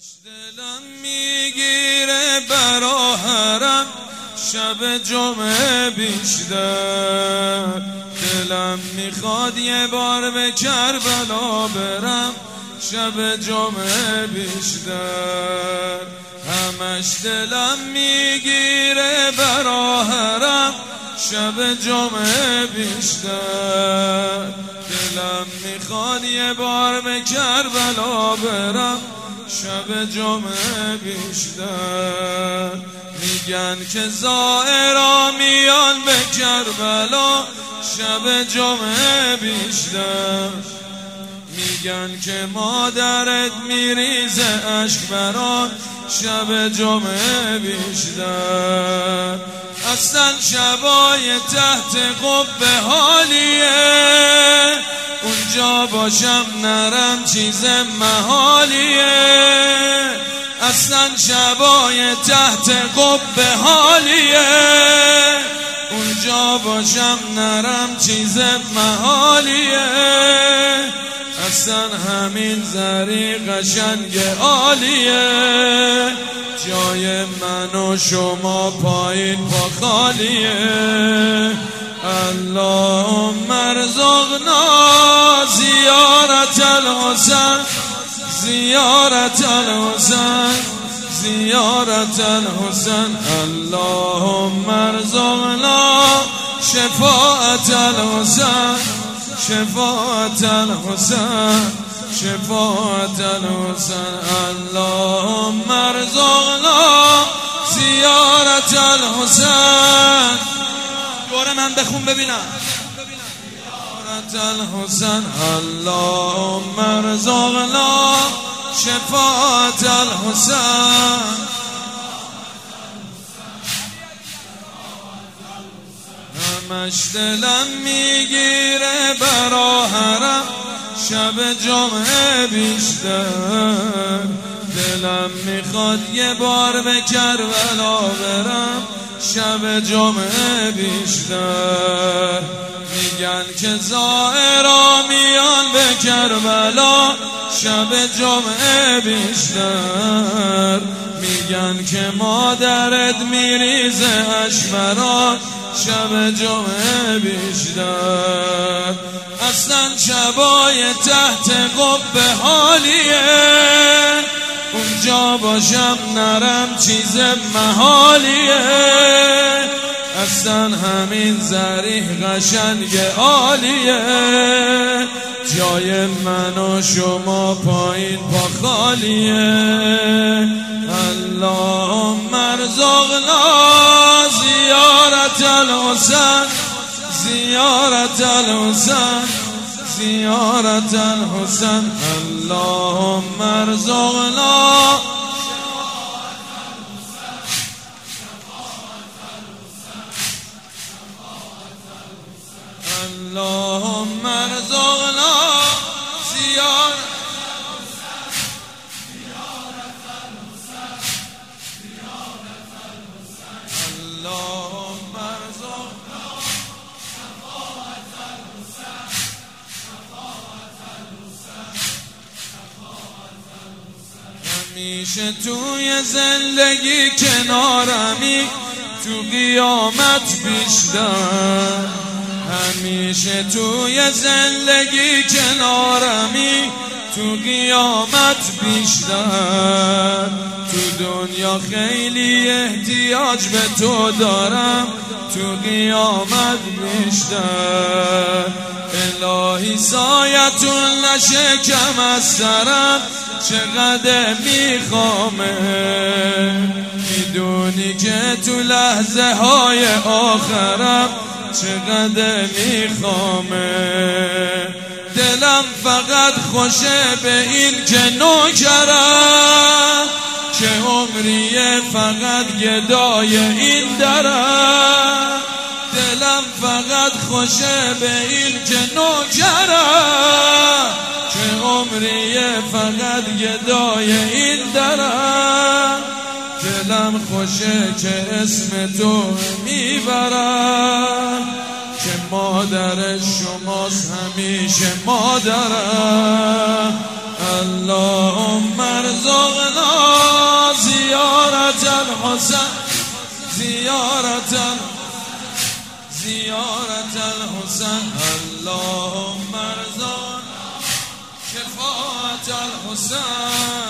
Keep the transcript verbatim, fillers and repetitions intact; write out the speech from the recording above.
دلم میگیره برا حرم شب جمعه بیشتر، دلم میخواد یه بار به کربلا برم شب جمعه بیشتر. همش دلم میگیره برا حرم شب جمعه بیشتر، دلم میخواد یه بار به کربلا برم شب جمعه بیشتر. میگن که زائرا میان به کربلا شب جمعه بیشتر، میگن که مادرت میریزه اشک برات شب جمعه بیشتر. اصلا شبای تحت قبه حالیه، اونجا باشم نرم چیز محالیه. اصلا شبای تحت قبه حالیه، اونجا باشم نرم چیز محالیه. اصلا همین زری قشنگ عالیه، جای من و شما پایین پا خالیه. اللهم ارزقنا زیارت الحسین، زیارت الحسین، زیارت الحسین. اللهم ارزقنا شفاعت الحسین، شفاعت الحسین، شفاعت الحسین. اللهم ارزقنا زیارت الحسین. دوره من بخون ببینم. زیارت الحسین. اللهم ارزقنا شفاعت الحسین. همش دلم میگیره برا حرم شب جمعه بیشتر، دلم میخواد یه بار به کربلا برم شب جمعه بیشتر. میگن که زائرا میان به کربلا شب جمعه بیشتر، میگن که مادرت میریزه اشک برات شب جمعه بیشتر. اصلا شبای تحت قبه حالیه، اونجا باشم نرم چیز محالیه. اصلا همین زریح قشنگ عالیه، جای من و شما پایین پا خالیه. اللهم ارزقنا زیارت الحسین، زیارت الحسین، زیارت الحسین. اللهم ارزقنا اللهم ارزقنا زیارت اللهم ارزقنا شفاعت الحسین، شفاعت الحسین. همیشه توی زندگی کنارمی تو قیامت بیشتر، همیشه توی زندگی کنارمی تو قیامت بیشتر. تو دنیا خیلی احتیاج به تو دارم، تو قیامت بیشتر. الهی سایتون نشه کم از سرم چقدر میخوامه، میدونی که تو لحظه های آخرم چقدر میخوامه. دلم فقط خوشه به این که نوکرم، که عمریه فقط گدای این درم. دلم فقط خوشه به این که نوکرم، که عمریه فقط گدای این درم. دلم خوشه که اسم تو میبرم، که مادر شماست همیشه مادرم. اللهم ارزقنا الحسن زيارة زيارة الحسن اللهم ارزقنا شفاعة الحسن